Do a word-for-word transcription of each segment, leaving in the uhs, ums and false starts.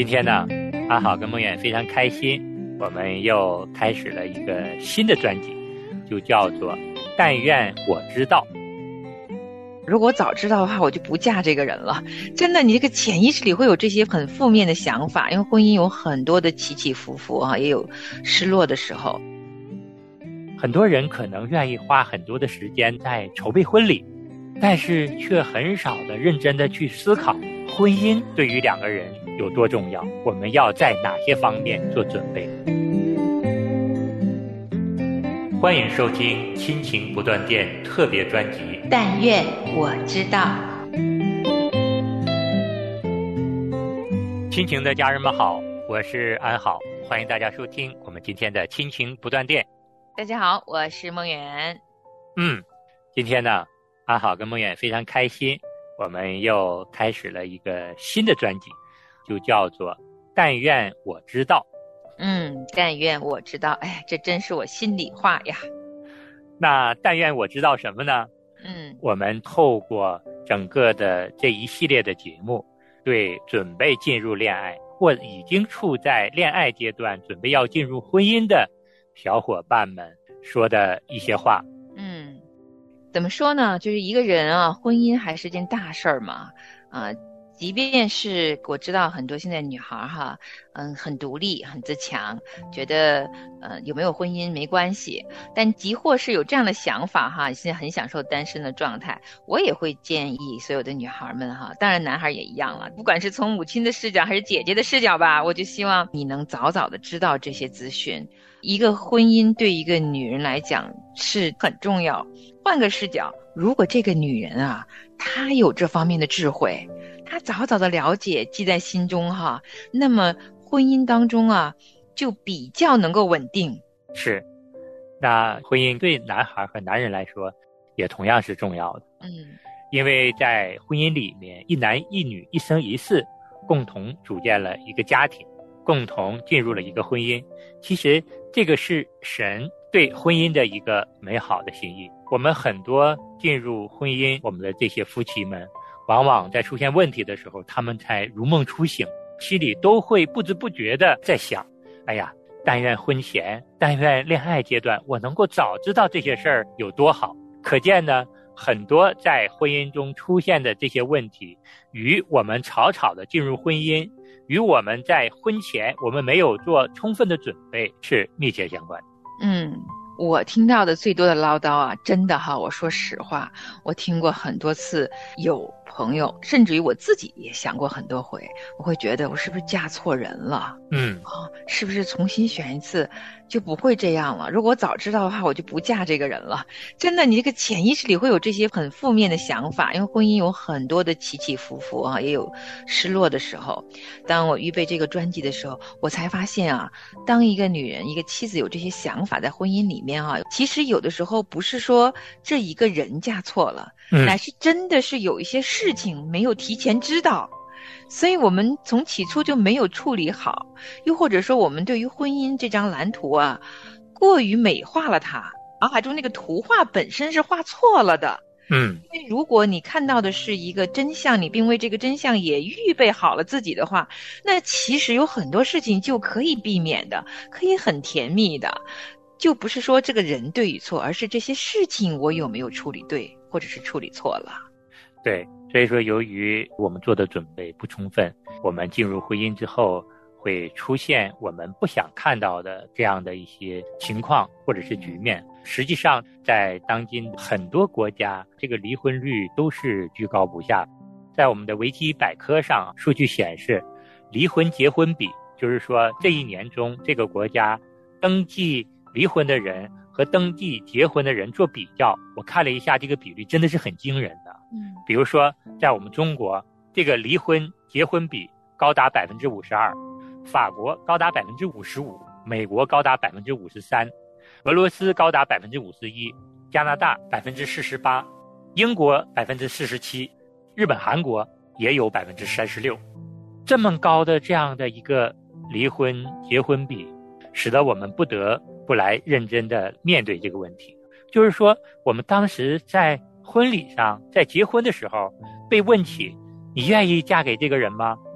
今天呢，阿好跟梦远非常开心，我们又开始了一个新的专辑，就叫做但愿我知道。 如果我早知道的话，我就不嫁这个人了。真的，你这个潜意识里会有这些很负面的想法，因为婚姻有很多的起起伏伏啊，也有失落的时候。 很多人可能愿意花很多的时间在筹备婚礼，但是却很少的认真的去思考婚姻对于两个人有多重要，我们要在哪些方面做准备。欢迎收听亲情不断电特别专辑《 但愿我知道》。 亲情的家人们好，我是安好，欢迎大家收听我们今天的亲情不断电。 大家好，我是梦圆。 嗯，今天呢，安好跟梦圆非常开心，我们又开始了一个新的专辑，就叫做但愿我知道。 嗯，但愿我知道，哎，这真是我心里话呀。 那但愿我知道什么呢？ 嗯， 我们透过整个的这一系列的节目，对准备进入恋爱或已经处在恋爱阶段准备要进入婚姻的小伙伴们说的一些话。 嗯，怎么说呢？就是一个人啊，婚姻还是件大事儿嘛。啊、呃，即便是我知道很多现在女孩哈，嗯，很独立、很自强，觉得呃有没有婚姻没关系。但即或是有这样的想法哈，现在很享受单身的状态，我也会建议所有的女孩们哈，当然男孩也一样了。不管是从母亲的视角还是姐姐的视角吧，我就希望你能早早的知道这些资讯。一个婚姻对一个女人来讲是很重要。换个视角，如果这个女人啊，她有这方面的智慧，她早早的了解记在心中哈，那么婚姻当中啊就比较能够稳定。 是，那婚姻对男孩和男人来说也同样是重要的。 嗯， 因为在婚姻里面，一男一女一生一世共同组建了一个家庭，共同进入了一个婚姻。其实这个是神对婚姻的一个美好的心意。我们很多进入婚姻，我们的这些夫妻们往往在出现问题的时候，他们才如梦初醒，心里都会不知不觉的在想，哎呀，但愿婚前，但愿恋爱阶段我能够早知道这些事儿有多好。可见呢，很多在婚姻中出现的这些问题，与我们草草的进入婚姻，与我们在婚前我们没有做充分的准备是密切相关的。 嗯，我听到的最多的唠叨啊，真的哈，我说实话，我听过很多次，有朋友，甚至于我自己也想过很多回，我会觉得我是不是嫁错人了？ 嗯， 啊，是不是重新选一次就不会这样了？如果我早知道的话，我就不嫁这个人了。真的，你这个潜意识里会有这些很负面的想法，因为婚姻有很多的起起伏伏啊，也有失落的时候。当我预备这个专辑的时候，我才发现啊，当一个女人、一个妻子有这些想法在婚姻里面啊，其实有的时候不是说这一个人嫁错了， 嗯， 乃是真的是有一些事情没有提前知道。所以我们从起初就没有处理好，又或者说我们对于婚姻这张蓝图啊，过于美化了它，脑海中那个图画本身是画错了的。 嗯， 因为如果你看到的是一个真相，你并为这个真相也预备好了自己的话，那其实有很多事情就可以避免的，可以很甜蜜的。就不是说这个人对与错，而是这些事情我有没有处理对，或者是处理错了。 对，所以说由于我们做的准备不充分，我们进入婚姻之后会出现我们不想看到的这样的一些情况或者是局面。实际上在当今很多国家，这个离婚率都是居高不下。在我们的维基百科上，数据显示离婚结婚比，就是说这一年中这个国家登记离婚的人和登记结婚的人做比较，我看了一下，这个比率真的是很惊人的。 嗯， 比如说在我们中国，这个离婚结婚比高达百分之五十二，法国高达百分之五十五，美国高达百分之五十三，俄罗斯高达百分之五十一，加拿大百分之四十八，英国百分之四十七，日本、韩国也有百分之三十六。这么高的这样的一个离婚结婚比，使得我们不得不来认真的面对这个问题。就是说，我们当时在婚礼上，在结婚的时候被问起，你愿意嫁给这个人吗？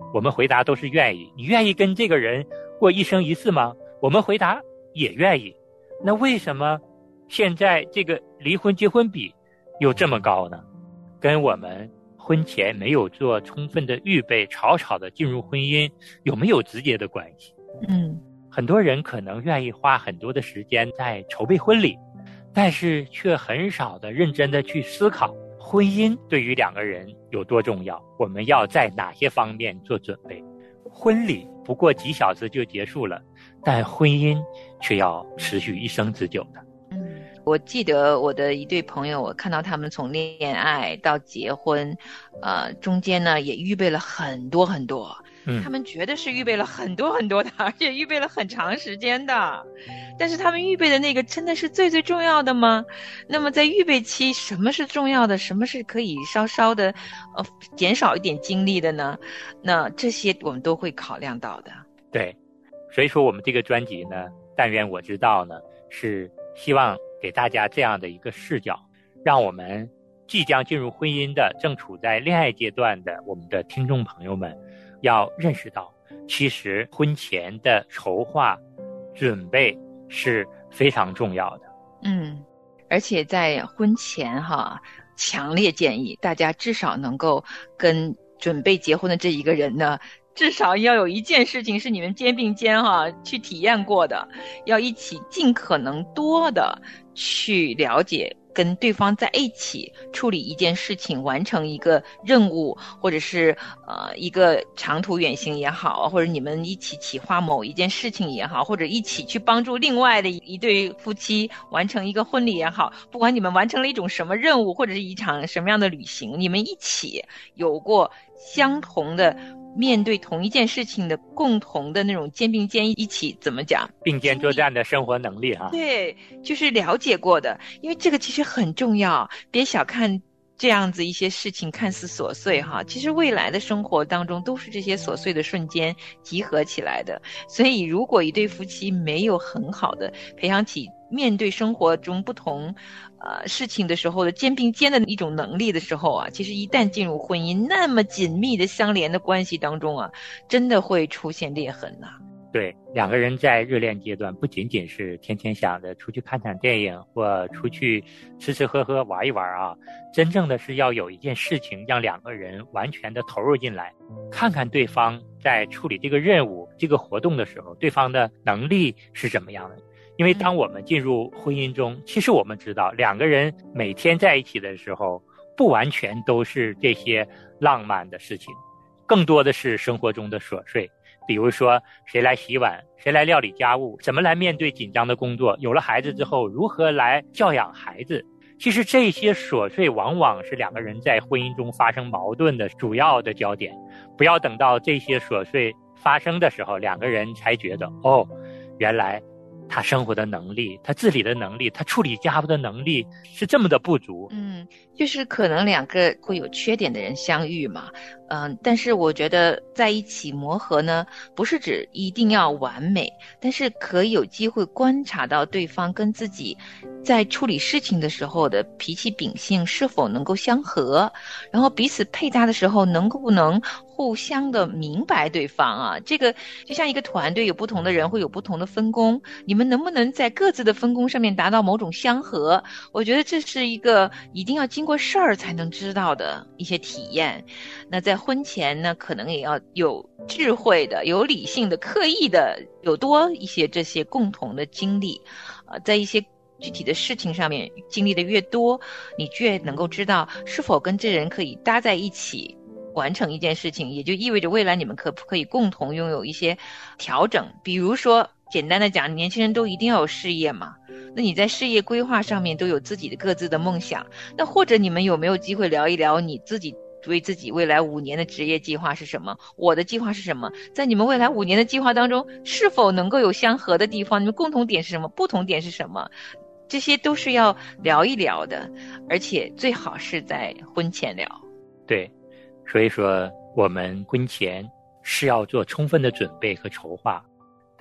我们回答都是愿意。你愿意跟这个人过一生一世吗？我们回答也愿意。那为什么现在这个离婚结婚比又这么高呢？跟我们婚前没有做充分的预备，草草的进入婚姻有没有直接的关系？ 嗯， 很多人可能愿意花很多的时间在筹备婚礼，但是却很少的认真的去思考婚姻对于两个人有多重要，我们要在哪些方面做准备。婚礼不过几小时就结束了，但婚姻却要持续一生之久的。 嗯，我记得我的一对朋友，我看到他们从恋爱到结婚，呃，中间呢也预备了很多很多。 嗯， 他们觉得是预备了很多很多的，而且预备了很长时间的。但是他们预备的那个真的是最最重要的吗？那么在预备期，什么是重要的？什么是可以稍稍的呃减少一点精力的呢？那这些我们都会考量到的。 对，所以说我们这个专辑呢，但愿我知道呢，是希望给大家这样的一个视角，让我们即将进入婚姻的、正处在恋爱阶段的我们的听众朋友们，要认识到，其实婚前的筹划、准备是非常重要的。 嗯，而且在婚前哈，强烈建议大家至少能够跟准备结婚的这一个人呢，至少要有一件事情是你们肩并肩哈去体验过的，要一起尽可能多的去了解，跟对方在一起处理一件事情，完成一个任务，或者是呃一个长途远行也好，或者你们一起企划某一件事情也好，或者一起去帮助另外的一对夫妻完成一个婚礼也好，不管你们完成了一种什么任务，或者是一场什么样的旅行，你们一起有过相同的面对同一件事情的共同的那种肩并肩一起怎么讲并肩作战的生活能力哈。 对，就是了解过的，因为这个其实很重要，别小看这样子一些事情看似琐碎哈，其实未来的生活当中都是这些琐碎的瞬间集合起来的。所以如果一对夫妻没有很好的培养起面对生活中不同呃事情的时候的肩并肩的一种能力的时候啊，其实一旦进入婚姻那么紧密的相连的关系当中啊，真的会出现裂痕呐、啊。 对，两个人在热恋阶段不仅仅是天天想着出去看场电影或出去吃吃喝喝玩一玩啊，真正的是要有一件事情让两个人完全的投入进来，看看对方在处理这个任务这个活动的时候，对方的能力是怎么样的。因为当我们进入婚姻中，其实我们知道两个人每天在一起的时候，不完全都是这些浪漫的事情，更多的是生活中的琐碎。比如说谁来洗碗，谁来料理家务，怎么来面对紧张的工作，有了孩子之后如何来教养孩子。其实这些琐碎往往是两个人在婚姻中发生矛盾的主要的焦点。不要等到这些琐碎发生的时候，两个人才觉得哦，原来他生活的能力，他自理的能力，他处理家务的能力是这么的不足。 嗯，就是可能两个会有缺点的人相遇嘛，嗯、呃，但是我觉得在一起磨合呢，不是指一定要完美，但是可以有机会观察到对方跟自己在处理事情的时候的脾气秉性是否能够相合，然后彼此配搭的时候能不能互相的明白对方啊。这个就像一个团队有不同的人会有不同的分工，你们能不能在各自的分工上面达到某种相合，我觉得这是一个一定要经过事儿才能知道的一些体验。那在婚前呢，可能也要有智慧的、有理性的、刻意的有多一些这些共同的经历，呃，在一些具体的事情上面经历的越多，你越能够知道是否跟这人可以搭在一起完成一件事情，也就意味着未来你们可不可以共同拥有一些调整。比如说简单的讲，年轻人都一定要有事业嘛，那你在事业规划上面都有自己的各自的梦想，那或者你们有没有机会聊一聊你自己对自己未来五年的职业计划是什么，我的计划是什么，在你们未来五年的计划当中是否能够有相合的地方，你们共同点是什么，不同点是什么，这些都是要聊一聊的，而且最好是在婚前聊。 对，所以说我们婚前是要做充分的准备和筹划，但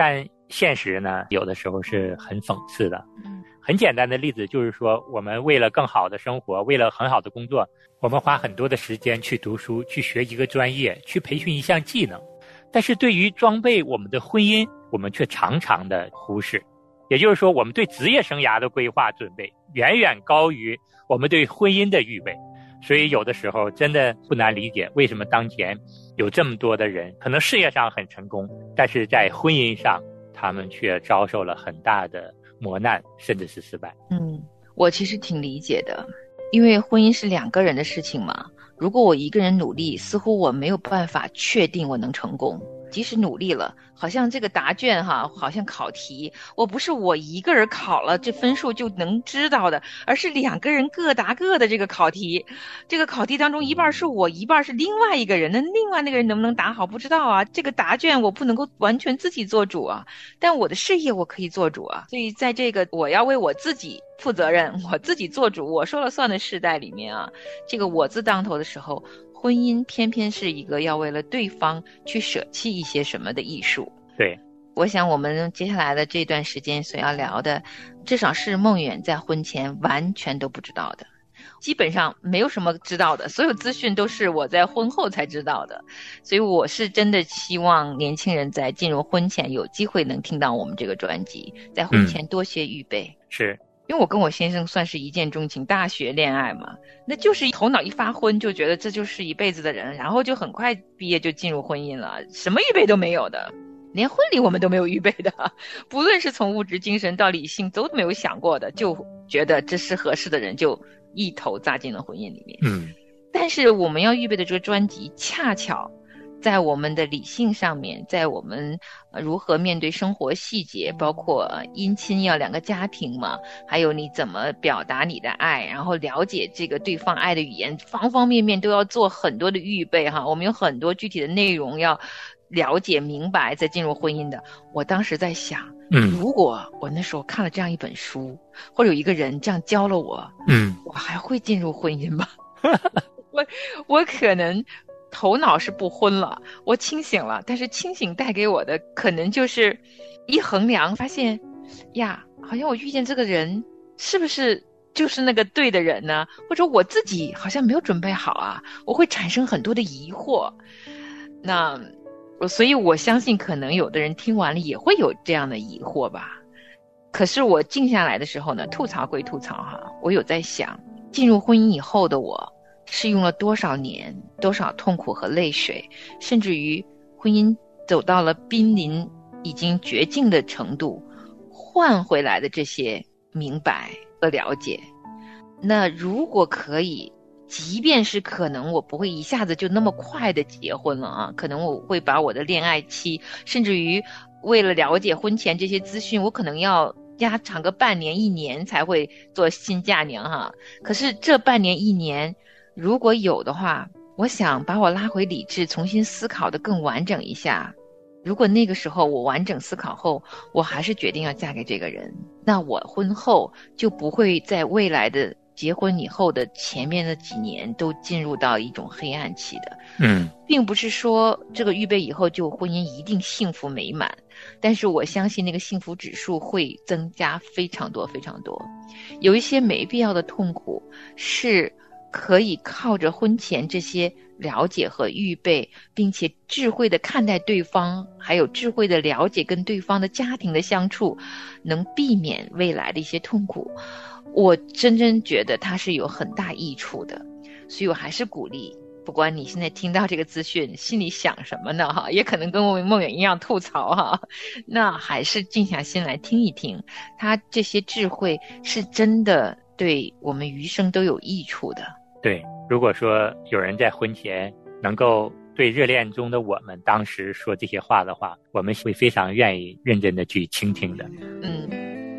现实呢，有的时候是很讽刺的。很简单的例子就是说，我们为了更好的生活，为了很好的工作，我们花很多的时间去读书，去学一个专业，去培训一项技能。但是对于装备我们的婚姻，我们却常常的忽视。也就是说，我们对职业生涯的规划准备远远高于我们对婚姻的预备。所以有的时候真的不难理解，为什么当前有这么多的人可能事业上很成功，但是在婚姻上他们却遭受了很大的磨难，甚至是失败。 嗯，我其实挺理解的，因为婚姻是两个人的事情嘛。如果我一个人努力，似乎我没有办法确定我能成功。即使努力了，好像这个答卷哈，好像考题，我不是我一个人考了这分数就能知道的，而是两个人各答各的这个考题。这个考题当中一半是我，一半是另外一个人，那另外那个人能不能答好不知道啊。这个答卷我不能够完全自己做主啊，但我的事业我可以做主啊。所以在这个我要为我自己负责任，我自己做主，我说了算的时代里面啊，这个我字当头的时候，婚姻偏偏是一个要为了对方去舍弃一些什么的艺术。 对， 我想我们接下来的这段时间所要聊的，至少是梦远在婚前完全都不知道的，基本上没有什么知道的，所有资讯都是我在婚后才知道的。所以我是真的希望年轻人在进入婚前有机会能听到我们这个专辑，在婚前多些预备。 嗯、是因为我跟我先生算是一见钟情，大学恋爱嘛，那就是头脑一发昏就觉得这就是一辈子的人，然后就很快毕业就进入婚姻了，什么预备都没有的，连婚礼我们都没有预备的，不论是从物质精神到理性都没有想过的，就觉得这是合适的人，就一头扎进了婚姻里面。 嗯， 但是我们要预备的这个专辑恰巧在我们的理性上面，在我们、呃、如何面对生活细节，包括、呃、姻亲要两个家庭嘛，还有你怎么表达你的爱，然后了解这个对方爱的语言，方方面面都要做很多的预备哈。我们有很多具体的内容要了解明白再进入婚姻的。我当时在想， 嗯， 如果我那时候看了这样一本书，或者有一个人这样教了我， 嗯， 我还会进入婚姻吗？我我可能头脑是不昏了，我清醒了，但是清醒带给我的可能就是一衡量发现呀，好像我遇见这个人是不是就是那个对的人呢？或者我自己好像没有准备好啊，我会产生很多的疑惑。那所以我相信可能有的人听完了也会有这样的疑惑吧。可是我静下来的时候呢，吐槽归吐槽哈，我有在想，进入婚姻以后的我是用了多少年，多少痛苦和泪水，甚至于婚姻走到了濒临已经绝境的程度，换回来的这些明白和了解。那如果可以，即便是可能我不会一下子就那么快的结婚了啊，可能我会把我的恋爱期，甚至于为了了解婚前这些资讯，我可能要压长个半年一年才会做新嫁娘哈。可是这半年一年如果有的话，我想把我拉回理智，重新思考的更完整一下。如果那个时候我完整思考后，我还是决定要嫁给这个人，那我婚后就不会在未来的结婚以后的前面的几年都进入到一种黑暗期的。 嗯， 并不是说这个预备以后就婚姻一定幸福美满，但是我相信那个幸福指数会增加非常多非常多。有一些没必要的痛苦是可以靠着婚前这些了解和预备，并且智慧的看待对方，还有智慧的了解跟对方的家庭的相处，能避免未来的一些痛苦。我真正觉得它是有很大益处的，所以我还是鼓励，不管你现在听到这个资讯心里想什么呢哈，也可能跟我们梦远一样吐槽哈，那还是静下心来听一听，他这些智慧是真的对我们余生都有益处的。 对，如果说有人在婚前能够对热恋中的我们当时说这些话的话，我们会非常愿意认真的去倾听的。 嗯。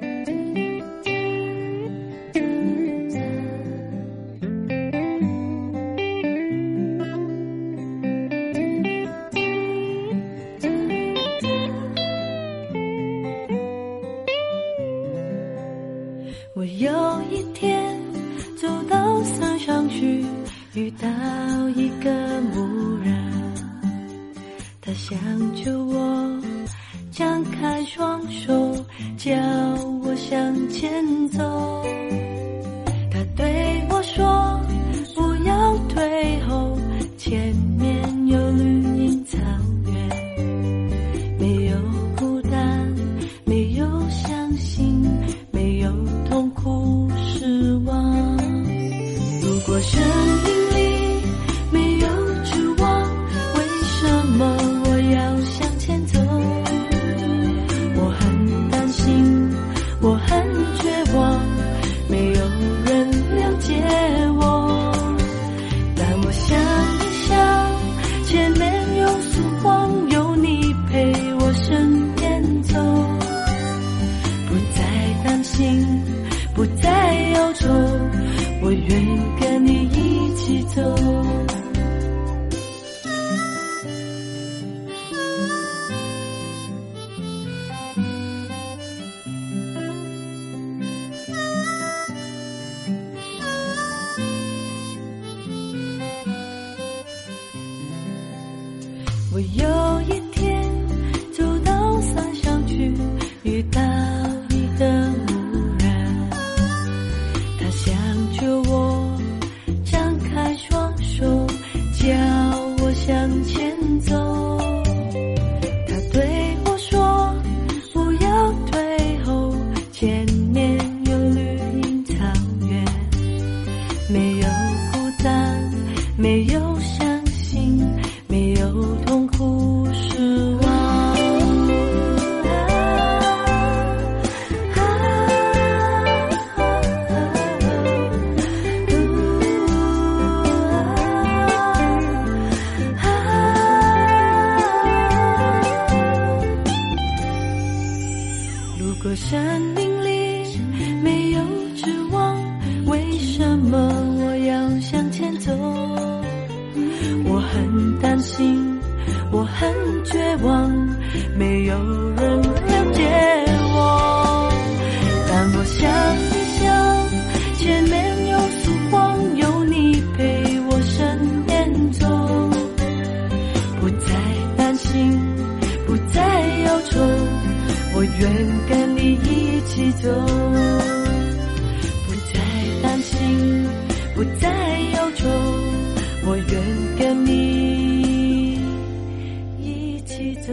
我有一天走到山上去，遇到一个牧人，他想求我张开双叫我向前走。他对我说不要退后，前面有绿荫草原，没有孤单，没有伤心，没有痛苦失望。如果生命里没有指望，为什么我要向前走？我很担心，我很绝望，没有人了解我。但我想一想，前面有曙光，有你陪我身边走，不再担心，不再忧愁，我愿跟你一起走。我有一天走到山上去，遇到一个牧人，他想救我，张开双手，叫我向前走。他对我说不要退后，前面有绿荫草原，没有孤单，没有伤心，没有痛苦失望。如果生命里没有指望，为什么我要向前走？我很担心，我很绝望，没有人了解我。但我想一想，前面有曙光，有你陪我身边走，不再担心，不再忧愁，我愿跟你一起走。不再担心，不再忧愁，我愿跟你一起走。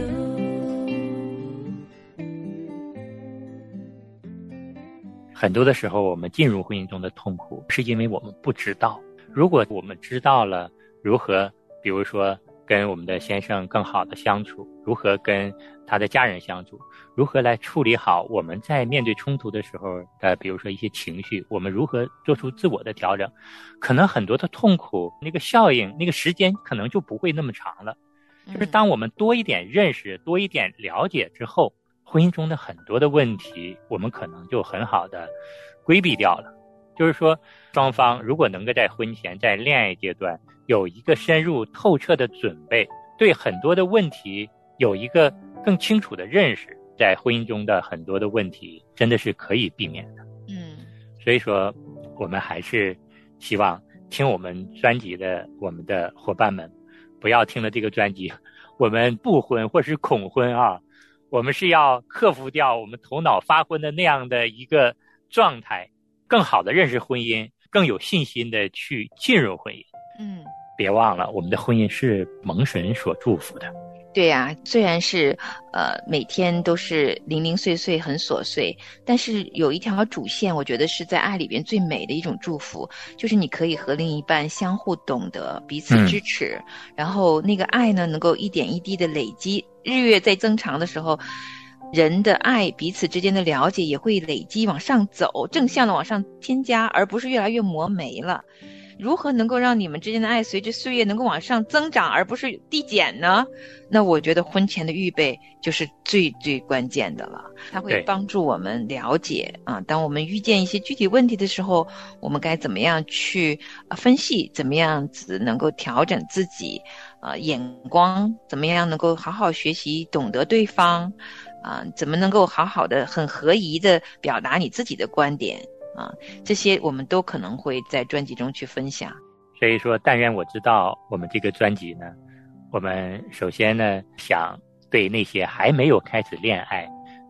很多的时候我们进入婚姻中的痛苦是因为我们不知道，如果我们知道了如何比如说跟我们的先生更好的相处，如何跟他的家人相处，如何来处理好我们在面对冲突的时候的比如说一些情绪，我们如何做出自我的调整，可能很多的痛苦那个效应那个时间可能就不会那么长了。就是当我们多一点认识多一点了解之后，婚姻中的很多的问题我们可能就很好的规避掉了。就是说双方如果能够在婚前在恋爱阶段有一个深入透彻的准备，对很多的问题有一个更清楚的认识，在婚姻中的很多的问题真的是可以避免的。 嗯， 所以说我们还是希望听我们专辑的我们的伙伴们不要听了这个专辑我们不婚或是恐婚啊，我们是要克服掉我们头脑发昏的那样的一个状态，更好的认识婚姻，更有信心的去进入婚姻。 嗯， 别忘了我们的婚姻是蒙神所祝福的。 对呀、啊，虽然是呃每天都是零零碎碎很琐碎，但是有一条主线，我觉得是在爱里边最美的一种祝福，就是你可以和另一半相互懂得，彼此支持，嗯、然后那个爱呢，能够一点一滴的累积，日月在增长的时候，人的爱彼此之间的了解也会累积往上走，正向的往上添加，而不是越来越磨没了。如何能够让你们之间的爱随着岁月能够往上增长，而不是递减呢？那我觉得婚前的预备就是最最关键的了，它会帮助我们了解啊，当我们遇见一些具体问题的时候，我们该怎么样去分析，怎么样子能够调整自己啊眼光，怎么样能够好好学习懂得对方啊，怎么能够好好的很合宜的表达你自己的观点啊，这些我们都可能会在专辑中去分享。 所以说但愿我知道我们这个专辑呢，我们首先呢想对那些还没有开始恋爱，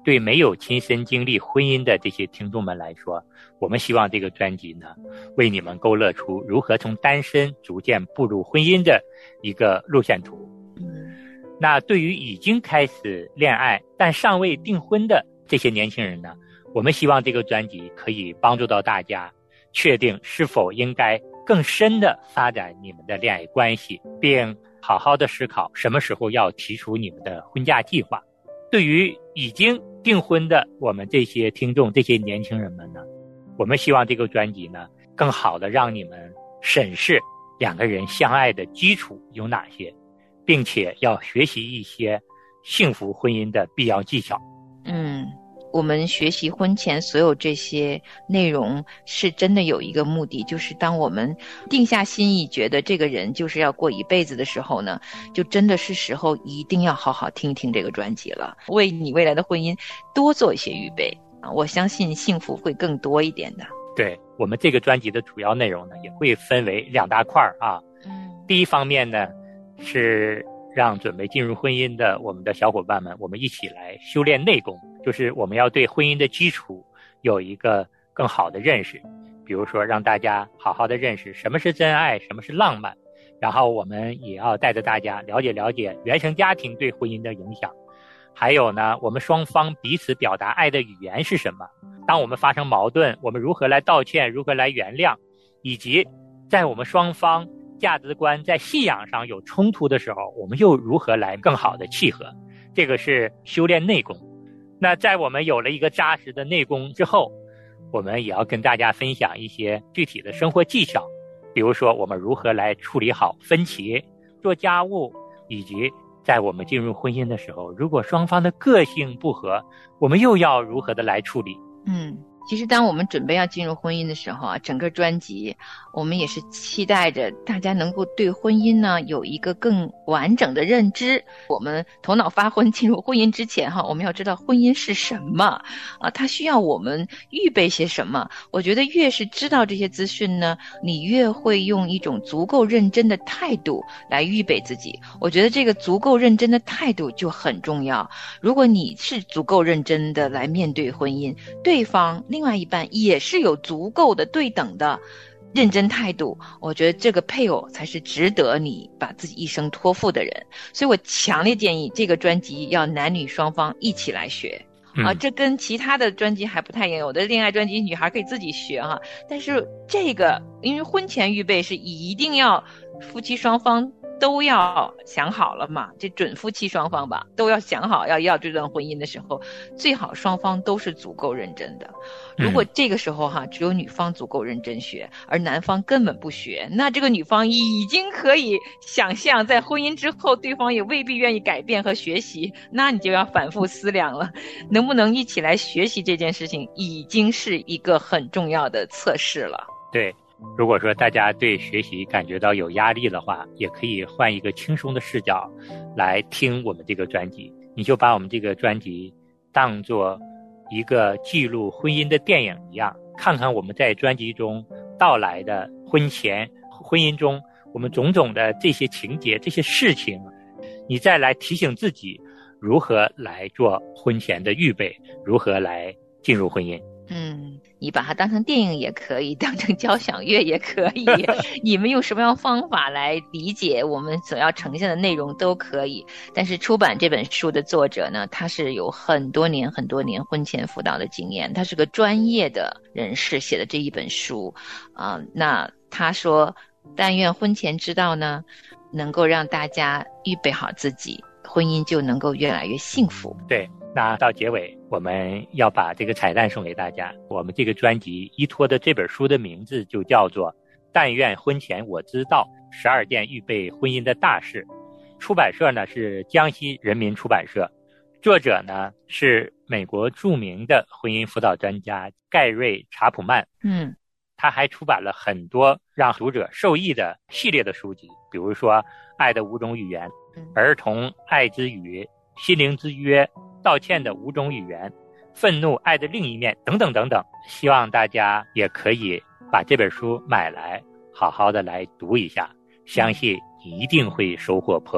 对没有亲身经历婚姻的这些听众们来说，我们希望这个专辑呢，为你们勾勒出如何从单身逐渐步入婚姻的一个路线图。那对于已经开始恋爱但尚未订婚的这些年轻人呢，我们希望这个专辑可以帮助到大家确定是否应该更深的发展你们的恋爱关系，并好好的思考什么时候要提出你们的婚嫁计划。对于已经订婚的我们这些听众，这些年轻人们呢，我们希望这个专辑呢，更好的让你们审视两个人相爱的基础有哪些，并且要学习一些幸福婚姻的必要技巧。 嗯，我们学习婚前所有这些内容是真的有一个目的，就是当我们定下心意觉得这个人就是要过一辈子的时候呢，就真的是时候一定要好好听听这个专辑了，为你未来的婚姻多做一些预备啊！我相信幸福会更多一点的。 对，我们这个专辑的主要内容呢，也会分为两大块啊。 嗯， 第一方面呢，是让准备进入婚姻的我们的小伙伴们，我们一起来修炼内功，就是我们要对婚姻的基础有一个更好的认识。比如说让大家好好的认识什么是真爱，什么是浪漫，然后我们也要带着大家了解了解原生家庭对婚姻的影响，还有呢，我们双方彼此表达爱的语言是什么，当我们发生矛盾，我们如何来道歉，如何来原谅，以及在我们双方价值观在信仰上有冲突的时候，我们又如何来更好的契合。这个是修炼内功。那在我们有了一个扎实的内功之后，我们也要跟大家分享一些具体的生活技巧，比如说我们如何来处理好分歧，做家务，以及在我们进入婚姻的时候，如果双方的个性不合，我们又要如何的来处理。 嗯，其实当我们准备要进入婚姻的时候啊，整个专辑我们也是期待着大家能够对婚姻呢有一个更完整的认知。我们头脑发昏进入婚姻之前哈，我们要知道婚姻是什么啊，它需要我们预备些什么。我觉得越是知道这些资讯呢，你越会用一种足够认真的态度来预备自己。我觉得这个足够认真的态度就很重要。如果你是足够认真的来面对婚姻，对方另外一半也是有足够的对等的认真态度，我觉得这个配偶才是值得你把自己一生托付的人。所以我强烈建议这个专辑要男女双方一起来学、嗯、啊，这跟其他的专辑还不太一样。有的恋爱专辑女孩可以自己学哈、啊，但是这个因为婚前预备是一定要夫妻双方都要想好了嘛，这准夫妻双方吧都要想好要要这段婚姻的时候，最好双方都是足够认真的。如果这个时候哈，只有女方足够认真学，而男方根本不学，那这个女方已经可以想象在婚姻之后对方也未必愿意改变和学习，那你就要反复思量了，能不能一起来学习这件事情已经是一个很重要的测试了。 对，如果说大家对学习感觉到有压力的话，也可以换一个轻松的视角来听我们这个专辑。你就把我们这个专辑当作一个记录婚姻的电影一样，看看我们在专辑中到来的婚前婚姻中我们种种的这些情节这些事情，你再来提醒自己如何来做婚前的预备，如何来进入婚姻。 嗯，你把它当成电影也可以，当成交响乐也可以你们用什么样方法来理解我们所要呈现的内容都可以。但是出版这本书的作者呢，他是有很多年很多年婚前辅导的经验，他是个专业的人士写的这一本书啊、呃。那他说但愿婚前知道呢，能够让大家预备好自己，婚姻就能够越来越幸福。 对，那到结尾我们要把这个彩蛋送给大家。我们这个专辑依托的这本书的名字就叫做但愿婚前我知道十二件预备婚姻的大事。出版社呢是江西人民出版社，作者呢是美国著名的婚姻辅导专家盖瑞·查普曼。 嗯， 他还出版了很多让读者受益的系列的书籍，比如说爱的五种语言、儿童爱之语、心灵之约、道歉的五种语言、愤怒爱的另一面等等等等。希望大家也可以把这本书买来好好的来读一下，相信一定会收获颇丰。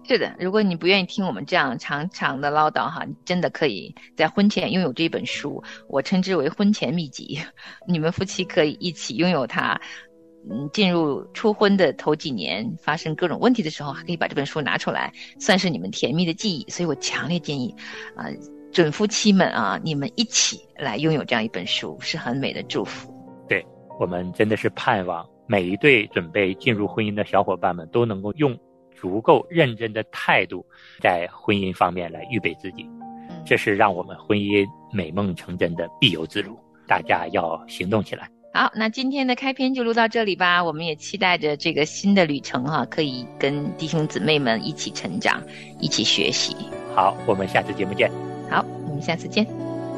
是的，如果你不愿意听我们这样长长的唠叨哈，你真的可以在婚前拥有这本书，我称之为婚前秘籍。你们夫妻可以一起拥有它，嗯，进入初婚的头几年发生各种问题的时候，还可以把这本书拿出来，算是你们甜蜜的记忆。所以我强烈建议啊、呃，准夫妻们啊，你们一起来拥有这样一本书，是很美的祝福。 对，我们真的是盼望每一对准备进入婚姻的小伙伴们都能够用足够认真的态度在婚姻方面来预备自己，这是让我们婚姻美梦成真的必由之路，大家要行动起来。 好，那今天的开篇就录到这里吧，我们也期待着这个新的旅程哈、啊，可以跟弟兄姊妹们一起成长，一起学习。 好，我们下次节目见。 好，我们下次见。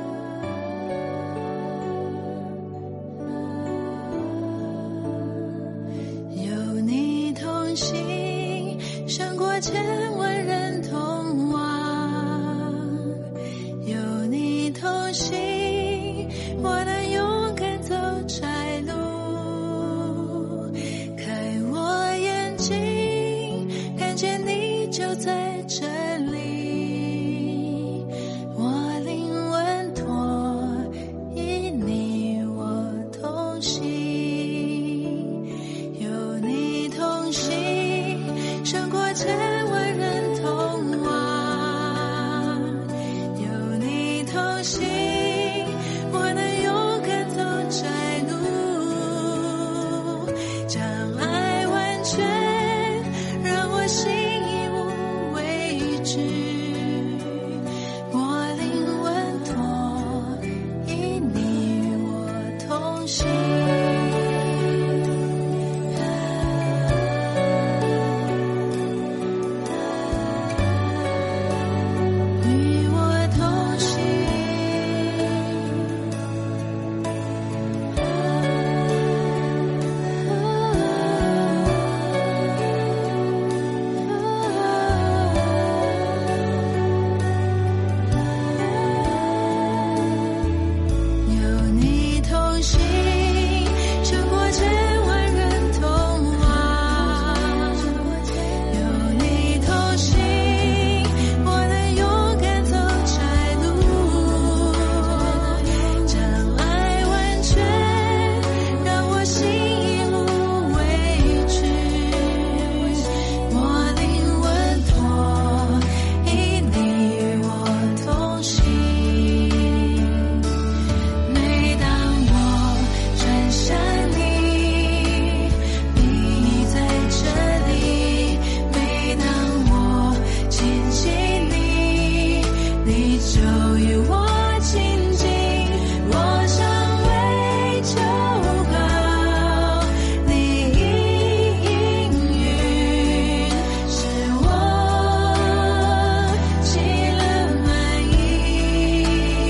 有你同行，胜过千万人同往，有你同行，我能勇敢走窄路，开我眼睛，看见你就在这里，我灵稳妥，以你我同行，有你同行，胜过千万人同往，有你同行，我能勇敢走窄路，障碍完全让我心已无畏惧，我灵稳妥，以你与我同行，与我同行。有你同行，胜过千万人同往，有你同行，我能勇敢走窄路，障碍完全让我心已无畏惧，我灵稳妥，以你与我同行，每当我转向你，你在这里，每当我亲近你，你就与我亲近，我尚未求告，你已应允，使我喜乐满意，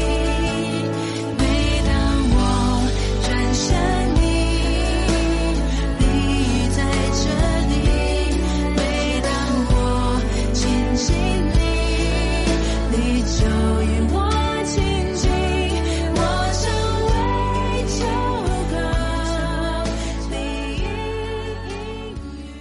每当我转向你，你在这里，每当我亲近你，你就与我亲近，我尚未求告，你已应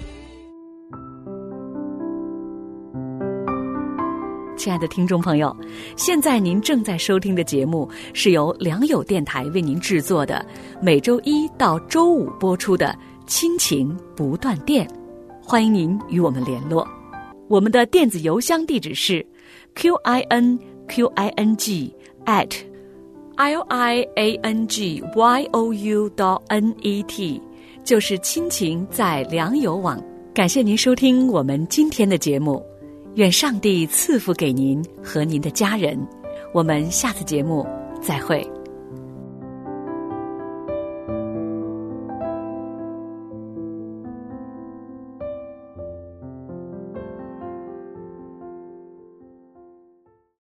允。 亲爱的听众朋友，现在您正在收听的节目是由良友电台为您制作的，每周一到周五播出的《亲情不断电》，欢迎您与我们联络。我们的电子邮箱地址是 q i n q i n g at l i a n g y o u dot n e t， 就是亲情在良友网。感谢您收听我们今天的节目，愿上帝赐福给您和您的家人。我们下次节目再会。